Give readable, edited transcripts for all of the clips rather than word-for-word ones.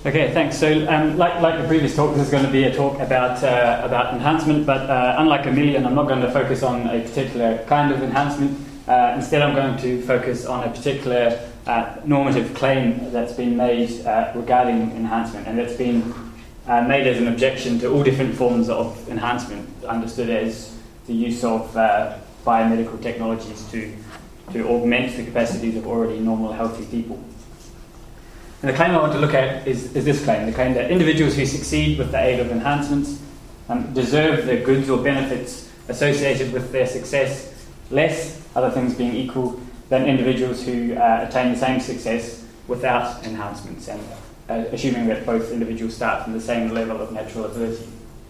Okay, thanks. So, like the previous talk, this is going to be a talk about enhancement, but unlike Amelia, I'm not going to focus on a particular kind of enhancement. Instead, I'm going to focus on a particular normative claim that's been made regarding enhancement, and that's been made as an objection to all different forms of enhancement, understood as the use of biomedical technologies to augment the capacities of already normal, healthy people. And the claim I want to look at is this claim, the claim that individuals who succeed with the aid of enhancements deserve the goods or benefits associated with their success less, other things being equal, than individuals who attain the same success without enhancements, and assuming that both individuals start from the same level of natural ability.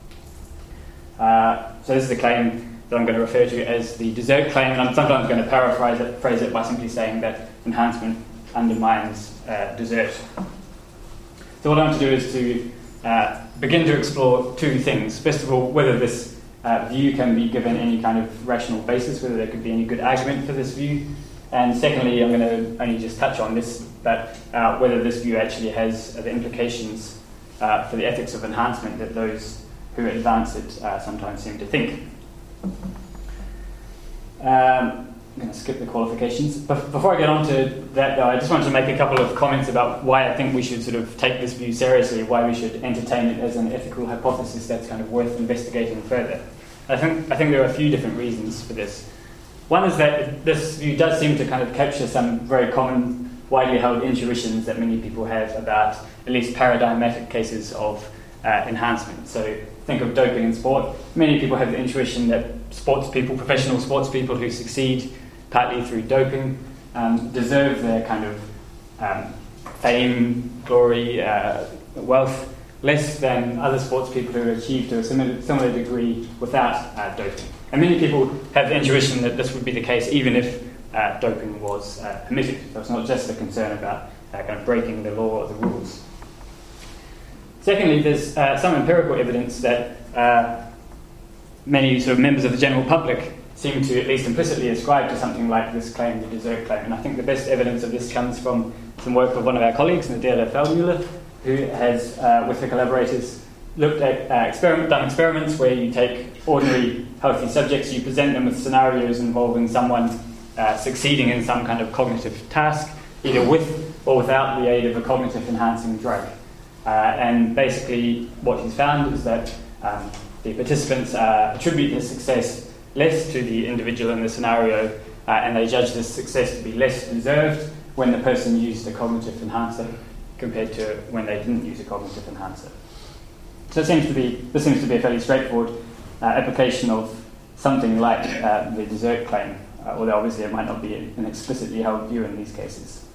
So this is the claim that I'm going to refer to as the desert claim, and I'm sometimes going to phrase it by simply saying that enhancement undermines desert. So what I want to do is to begin to explore two things. First of all, whether this view can be given any kind of rational basis, whether there could be any good argument for this view. And secondly, I'm going to only just touch on this, but whether this view actually has the implications for the ethics of enhancement that those who advance it sometimes seem to think. I'm going to skip the qualifications. But before I get on to that, though, I just wanted to make a couple of comments about why I think we should sort of take this view seriously, why we should entertain it as an ethical hypothesis that's kind of worth investigating further. I think there are a few different reasons for this. One is that this view does seem to kind of capture some very common, widely held intuitions that many people have about at least paradigmatic cases of enhancement. So think of doping in sport. Many people have the intuition that professional sports people who succeed partly through doping, deserve their kind of fame, glory, wealth, less than other sports people who achieve to a similar degree without doping. And many people have the intuition that this would be the case even if doping was permitted. So it's not just a concern about kind of breaking the law or the rules. Secondly, there's some empirical evidence that many sort of members of the general public seem to at least implicitly ascribe to something like this claim, the desert claim. And I think the best evidence of this comes from some work of one of our colleagues, Nadella Feldmuller, who has, with her collaborators, looked at done experiments where you take ordinary healthy subjects, you present them with scenarios involving someone succeeding in some kind of cognitive task, either with or without the aid of a cognitive enhancing drug. And basically what he's found is that the participants attribute their success less to the individual in the scenario, and they judge this success to be less deserved when the person used a cognitive enhancer compared to when they didn't use a cognitive enhancer. So this seems to be a fairly straightforward application of something like the desert claim, although obviously it might not be an explicitly held view in these cases.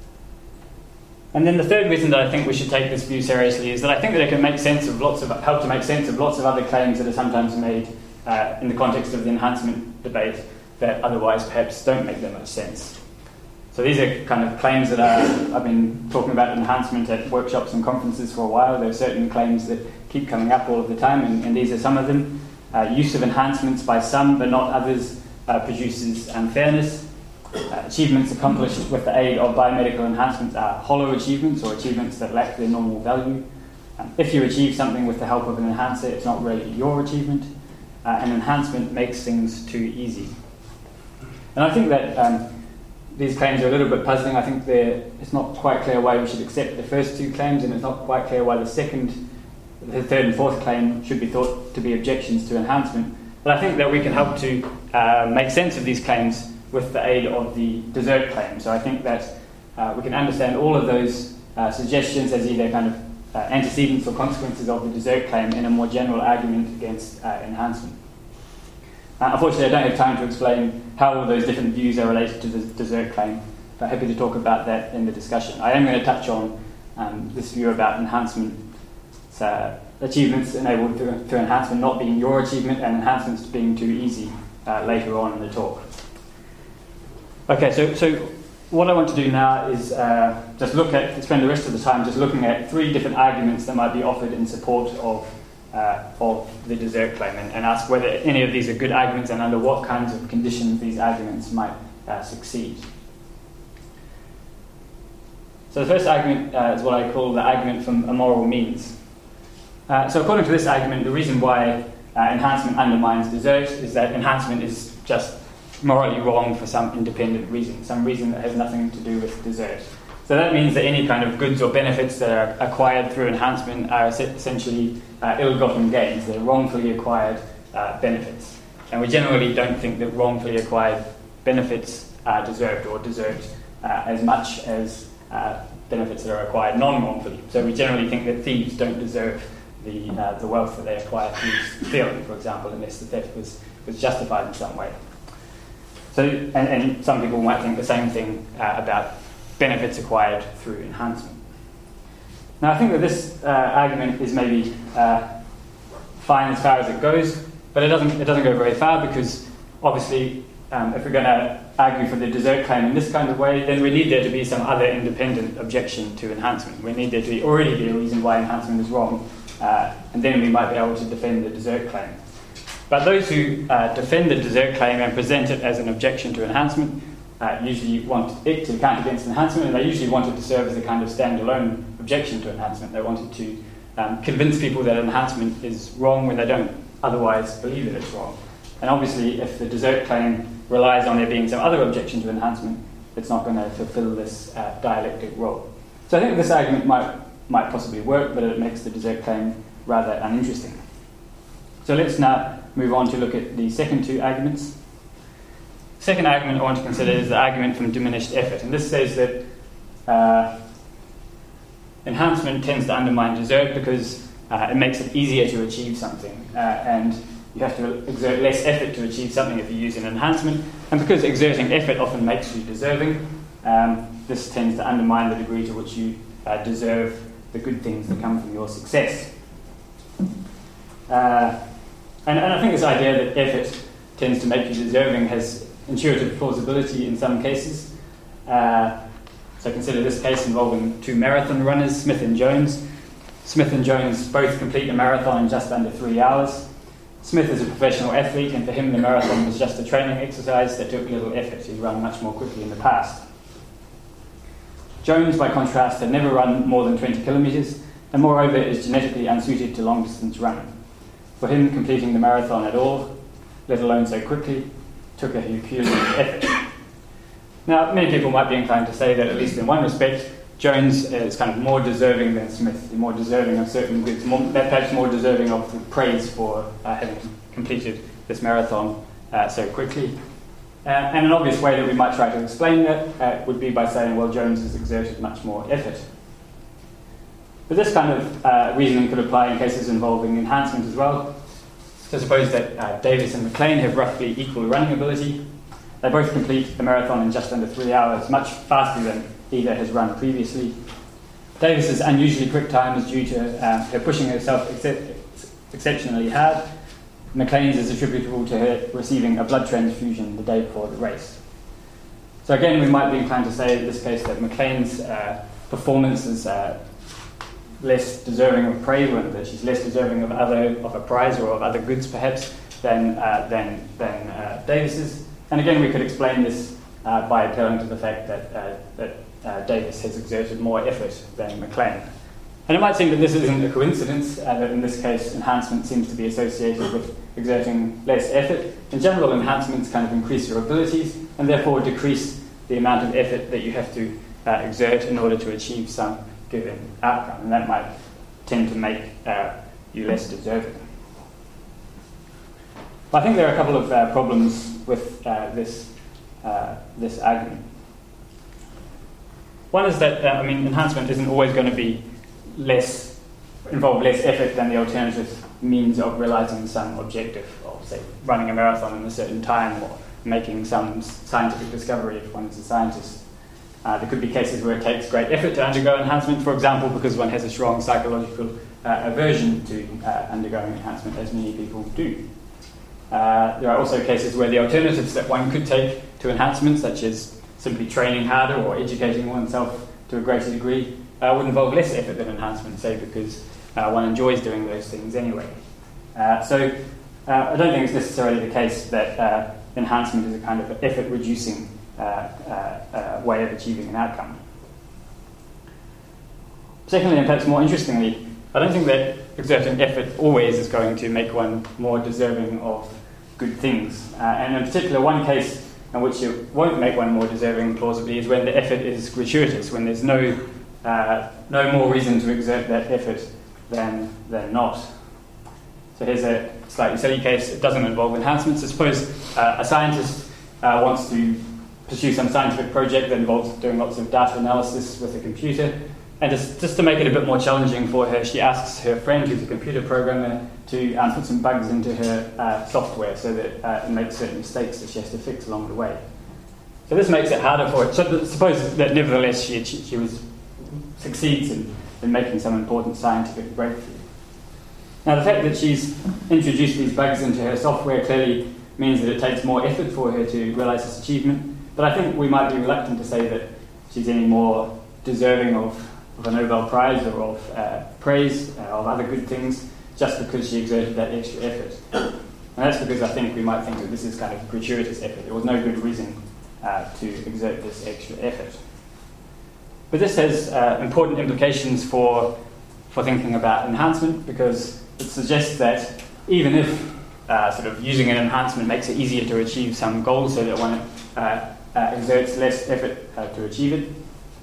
And then the third reason that I think we should take this view seriously is that I think that it can help to make sense of lots of other claims that are sometimes made in the context of the enhancement debate that otherwise perhaps don't make that much sense. So these are kind of claims that I've been talking about enhancement at workshops and conferences for a while. There are certain claims that keep coming up all of the time, and these are some of them. Use of enhancements by some but not others produces unfairness. Achievements accomplished with the aid of biomedical enhancements are hollow achievements or achievements that lack their normal value. If you achieve something with the help of an enhancer, it's not really your achievement. An enhancement makes things too easy. And I think that these claims are a little bit puzzling. I think it's not quite clear why we should accept the first two claims, and it's not quite clear why the third and fourth claim should be thought to be objections to enhancement. But I think that we can help to make sense of these claims with the aid of the desert claim. So I think that we can understand all of those suggestions as either kind of antecedents or consequences of the desert claim in a more general argument against enhancement. Unfortunately, I don't have time to explain how all those different views are related to the desert claim, but happy to talk about that in the discussion. I am going to touch on this view about enhancement, achievements enabled through enhancement not being your achievement and enhancements being too easy later on in the talk. Okay, so what I want to do now is spend the rest of the time just looking at three different arguments that might be offered in support of the desert claim, and ask whether any of these are good arguments and under what kinds of conditions these arguments might succeed. So the first argument is what I call the argument from immoral means. So according to this argument, the reason why enhancement undermines desert is that enhancement is just morally wrong for some independent reason, some reason that has nothing to do with desert. So that means that any kind of goods or benefits that are acquired through enhancement are essentially ill-gotten gains. They're wrongfully acquired benefits. And we generally don't think that wrongfully acquired benefits are deserved or deserved as much as benefits that are acquired non-wrongfully. So we generally think that thieves don't deserve the wealth that they acquire through stealing, for example, unless the theft was justified in some way. So, and some people might think the same thing about benefits acquired through enhancement. Now, I think that this argument is maybe fine as far as it goes, but it doesn't go very far, because obviously, if we're going to argue for the desert claim in this kind of way, then we need there to be some other independent objection to enhancement. We need there to already be a reason why enhancement is wrong, and then we might be able to defend the desert claim. But those who defend the desert claim and present it as an objection to enhancement usually want it to count against enhancement, and they usually want it to serve as a kind of standalone objection to enhancement. They wanted to convince people that enhancement is wrong when they don't otherwise believe that it's wrong. And obviously, if the desert claim relies on there being some other objection to enhancement, it's not going to fulfill this dialectic role. So I think this argument might possibly work, but it makes the desert claim rather uninteresting. So let's now move on to look at the second two arguments. The second argument I want to consider is the argument from diminished effort. And this says that enhancement tends to undermine desert because it makes it easier to achieve something. And you have to exert less effort to achieve something if you use an enhancement. And because exerting effort often makes you deserving, this tends to undermine the degree to which you deserve the good things that come from your success. And I think this idea that effort tends to make you deserving has intuitive plausibility in some cases. So consider this case involving two marathon runners, Smith and Jones. Smith and Jones both complete a marathon in just under 3 hours. Smith is a professional athlete, and for him the marathon was just a training exercise that took little effort. He'd run much more quickly in the past. Jones, by contrast, had never run more than 20 kilometres, and moreover is genetically unsuited to long-distance running. For him, completing the marathon at all, let alone so quickly, took a Herculean effort. Now, many people might be inclined to say that, at least in one respect, Jones is kind of more deserving than Smith, more deserving of certain goods, perhaps more deserving of the praise for having completed this marathon so quickly. And an obvious way that we might try to explain that would be by saying, well, Jones has exerted much more effort. But this kind of reasoning could apply in cases involving enhancement as well. So suppose that Davis and McLean have roughly equal running ability. They both complete the marathon in just under 3 hours, much faster than either has run previously. Davis's unusually quick time is due to her pushing herself exceptionally hard. McLean's is attributable to her receiving a blood transfusion the day before the race. So again, we might be inclined to say in this case that McLean's performance is less deserving of praise, or that she's less deserving of a prize or of other goods perhaps than Davis's. And again, we could explain this by appealing to the fact that Davis has exerted more effort than McLean. And it might seem that this isn't a coincidence, that in this case enhancement seems to be associated with exerting less effort. In general, enhancements kind of increase your abilities and therefore decrease the amount of effort that you have to exert in order to achieve some given outcome. And that might tend to make you less deserving. I think there are a couple of problems with this argument. One is that enhancement isn't always going to involve less effort than the alternative means of realizing some objective, or say running a marathon in a certain time, or making some scientific discovery if one is a scientist. There could be cases where it takes great effort to undergo enhancement, for example, because one has a strong psychological aversion to undergoing enhancement, as many people do. There are also cases where the alternatives that one could take to enhancement, such as simply training harder or educating oneself to a greater degree, would involve less effort than enhancement, say, because one enjoys doing those things anyway. So I don't think it's necessarily the case that enhancement is a kind of effort-reducing way of achieving an outcome. Secondly, and perhaps more interestingly, I don't think that exerting effort always is going to make one more deserving of good things. And in particular, one case in which it won't make one more deserving plausibly is when the effort is gratuitous, when there's no more reason to exert that effort than not. So here's a slightly silly case. It doesn't involve enhancements. I suppose a scientist wants to pursue some scientific project that involves doing lots of data analysis with a computer. And just to make it a bit more challenging for her, she asks her friend, who's a computer programmer, to put some bugs into her software so that it makes certain mistakes that she has to fix along the way. So this makes it harder for her. So suppose that nevertheless she succeeds in making some important scientific breakthrough. Now the fact that she's introduced these bugs into her software clearly means that it takes more effort for her to realise this achievement, but I think we might be reluctant to say that she's any more deserving of a Nobel Prize or of praise, of other good things, just because she exerted that extra effort. And that's because I think we might think that this is kind of gratuitous effort. There was no good reason to exert this extra effort. But this has important implications for thinking about enhancement, because it suggests that even if sort of using an enhancement makes it easier to achieve some goal so that one exerts less effort to achieve it,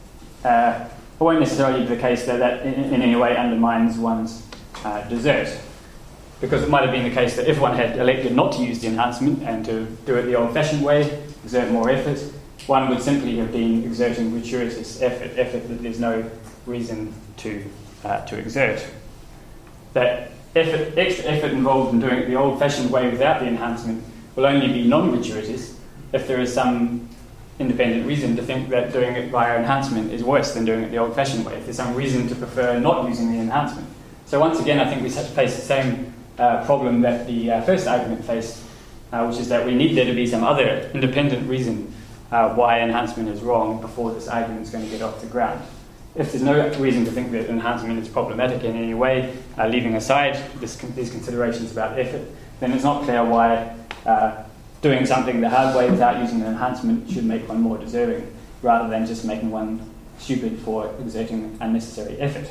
it won't necessarily be the case that in any way undermines one's desert. Because it might have been the case that if one had elected not to use the enhancement and to do it the old-fashioned way, exert more effort, one would simply have been exerting gratuitous effort that there's no reason to exert. That extra effort involved in doing it the old-fashioned way without the enhancement will only be non-gratuitous if there is some independent reason to think that doing it via enhancement is worse than doing it the old-fashioned way, if there's some reason to prefer not using the enhancement. So once again, I think we face the same problem that the first argument faced, which is that we need there to be some other independent reason why enhancement is wrong before this argument is going to get off the ground. If there's no reason to think that enhancement is problematic in any way, leaving aside these considerations about effort, then it's not clear why doing something the hard way without using an enhancement should make one more deserving, rather than just making one stupid for exerting unnecessary effort.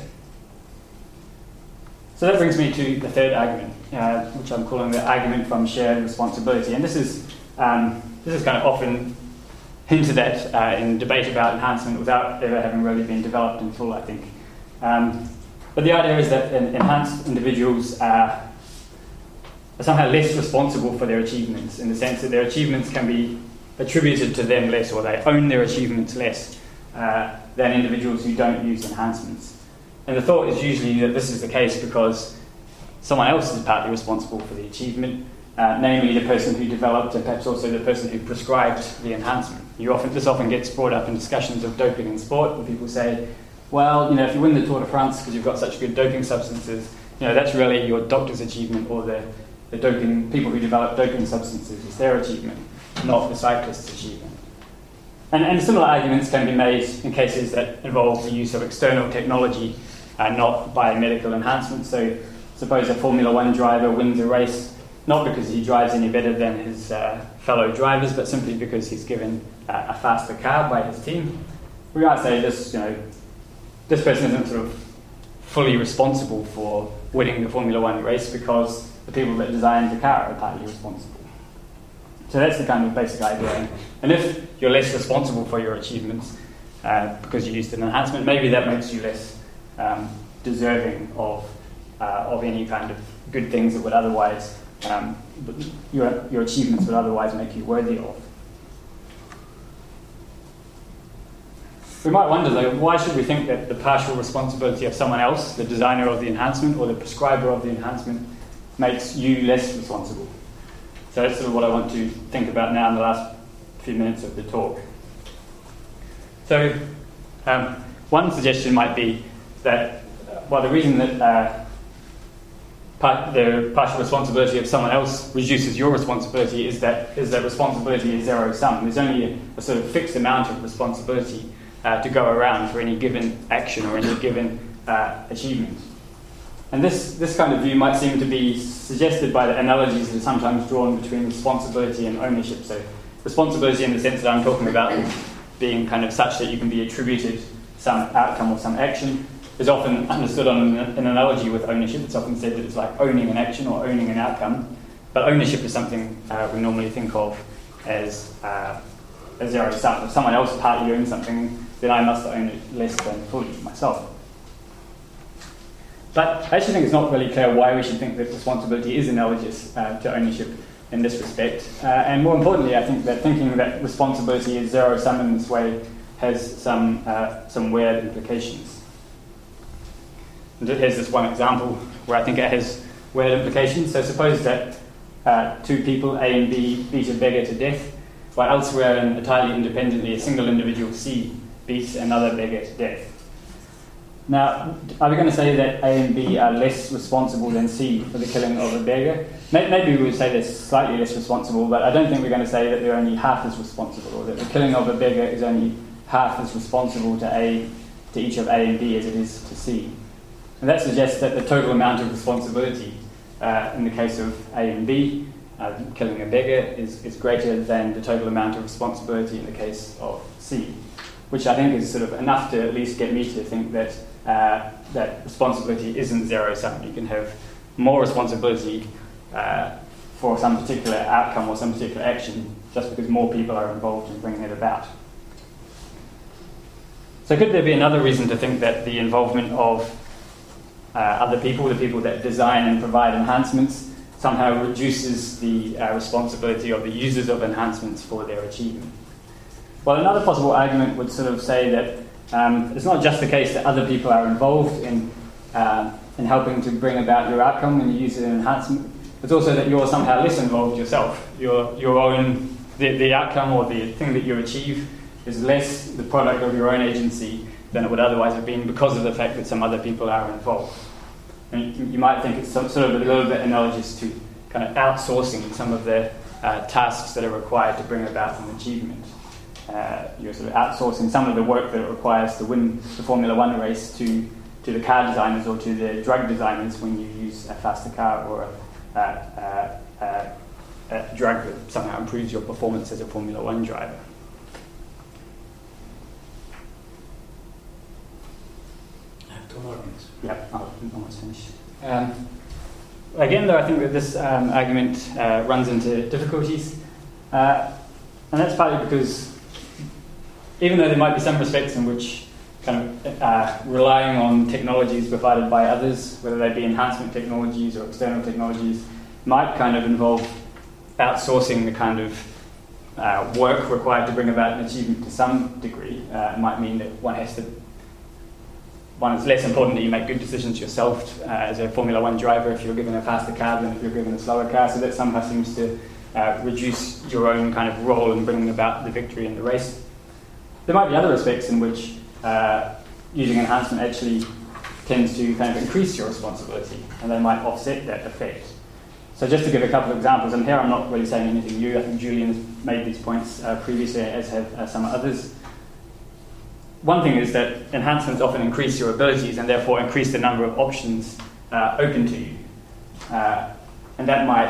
So that brings me to the third argument, which I'm calling the argument from shared responsibility. And this is kind of often hinted at in debate about enhancement without ever having really been developed in full, I think. But the idea is that enhanced individuals are somehow less responsible for their achievements, in the sense that their achievements can be attributed to them less, or they own their achievements less than individuals who don't use enhancements. And the thought is usually that this is the case because someone else is partly responsible for the achievement, namely the person who developed and perhaps also the person who prescribed the enhancement. This often gets brought up in discussions of doping in sport, where people say, well, if you win the Tour de France because you've got such good doping substances, that's really your doctor's achievement, or the doping people who develop doping substances is their achievement, not the cyclist's achievement. And similar arguments can be made in cases that involve the use of external technology, not biomedical enhancements. So suppose a Formula One driver wins a race, not because he drives any better than his fellow drivers, but simply because he's given a faster car by his team. We might say this person isn't sort of fully responsible for winning the Formula One race because the people that designed the car are partly responsible. So that's the kind of basic idea. And if you're less responsible for your achievements because you used an enhancement, maybe that makes you less deserving of any kind of good things that would otherwise, your achievements would otherwise make you worthy of. We might wonder, though, why should we think that the partial responsibility of someone else, the designer of the enhancement or the prescriber of the enhancement, makes you less responsible? So that's sort of what I want to think about now in the last few minutes of the talk. So one suggestion might be that, the reason that the partial responsibility of someone else reduces your responsibility is that responsibility is zero-sum. There's only a sort of fixed amount of responsibility to go around for any given action or any given achievement. And this kind of view might seem to be suggested by the analogies that are sometimes drawn between responsibility and ownership. So responsibility in the sense that I'm talking about being kind of such that you can be attributed some outcome or some action. is often understood on an analogy with ownership. It's often said that it's like owning an action or owning an outcome. But ownership is something we normally think of as a zero sum. If someone else partly owns something, then I must own it less than fully myself. But I actually think it's not really clear why we should think that responsibility is analogous to ownership in this respect. And more importantly, I think that thinking that responsibility is zero sum in this way has some weird implications. And here's this one example where I think it has weird implications. So suppose that two people, A and B, beat a beggar to death, while elsewhere and entirely independently, a single individual, C, beats another beggar to death. Now, are we going to say that A and B are less responsible than C for the killing of a beggar? Maybe we would say they're slightly less responsible, but I don't think we're going to say that they're only half as responsible, or that the killing of a beggar is only half as responsible to each of A and B as it is to C. And that suggests that the total amount of responsibility in the case of A and B, killing a beggar, is greater than the total amount of responsibility in the case of C, which I think is sort of enough to at least get me to think that that responsibility isn't zero sum. You can have more responsibility for some particular outcome or some particular action just because more people are involved in bringing it about. So could there be another reason to think that the involvement of other people, the people that design and provide enhancements, somehow reduces the responsibility of the users of enhancements for their achievement? Well, another possible argument would sort of say that it's not just the case that other people are involved in helping to bring about your outcome when you use an enhancement. It's also that you're somehow less involved yourself. The outcome or the thing that you achieve is less the product of your own agency than it would otherwise have been because of the fact that some other people are involved. And you might think it's sort of a little bit analogous to kind of outsourcing some of the tasks that are required to bring about an achievement. You're sort of outsourcing some of the work that it requires to win the Formula One race to the car designers or to the drug designers when you use a faster car or a drug that somehow improves your performance as a Formula One driver. I have 2 more minutes. Yeah, I'm almost finished. Again, though, I think that this argument runs into difficulties, and that's partly because even though there might be some respects in which kind of relying on technologies provided by others, whether they be enhancement technologies or external technologies, might kind of involve outsourcing the kind of work required to bring about an achievement to some degree. It might mean that one is less important that you make good decisions yourself as a Formula One driver if you're given a faster car than if you're given a slower car, so that somehow seems to reduce your own kind of role in bringing about the victory in the race. There might be other respects in which using enhancement actually tends to kind of increase your responsibility, and they might offset that effect. So just to give a couple of examples, and here I'm not really saying anything new. I think Julian has made these points previously, as have some others. One thing is that enhancements often increase your abilities and therefore increase the number of options open to you. And that might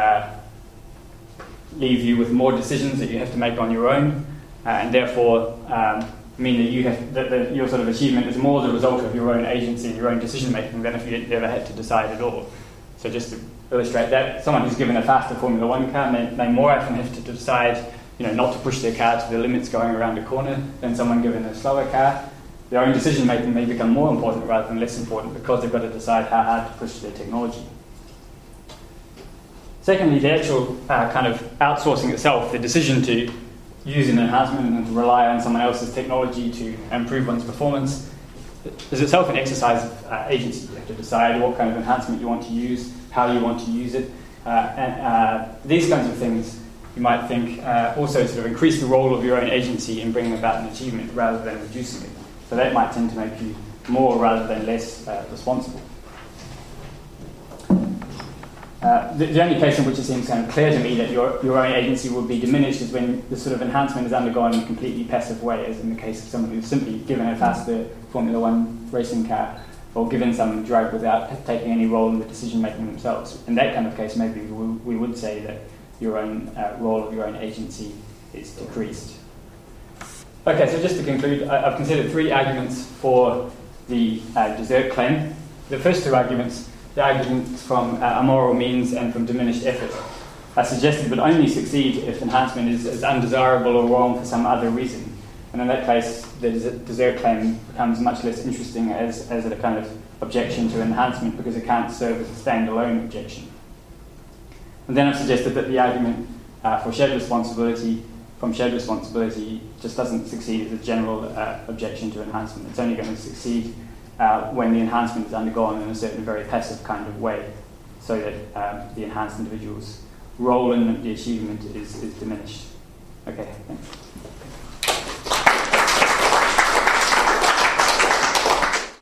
leave you with more decisions that you have to make on your own, and therefore mean that your sort of achievement is more the result of your own agency and your own decision making than if you never had to decide at all. So just to illustrate that, someone who's given a faster Formula One car may more often have to decide, not to push their car to the limits going around a corner than someone given a slower car. Their own decision making may become more important rather than less important because they've got to decide how hard to push their technology. Secondly, the actual kind of outsourcing itself, the decision to use an enhancement and to rely on someone else's technology to improve one's performance, is itself an exercise of agency. You have to decide what kind of enhancement you want to use, how you want to use it, and these kinds of things you might think also sort of increase the role of your own agency in bringing about an achievement rather than reducing it. So that might tend to make you more rather than less responsible. The only case in which it seems kind of clear to me that your own agency will be diminished is when the sort of enhancement is undergone in a completely passive way, as in the case of someone who's simply given a faster Formula One racing car or given some drug without taking any role in the decision-making themselves. In that kind of case, maybe we would say that your own role of your own agency is decreased. Okay, so just to conclude, I've considered 3 arguments for the desert claim. The first two arguments, the arguments from immoral means and from diminished effort, are suggested but only succeed if enhancement is undesirable or wrong for some other reason. And in that case, the desert claim becomes much less interesting as a kind of objection to enhancement because it can't serve as a standalone objection. And then I've suggested that the argument from shared responsibility just doesn't succeed as a general objection to enhancement. It's only going to succeed when the enhancement is undergone in a certain very passive kind of way, so that the enhanced individual's role in the achievement is diminished. Okay, thanks.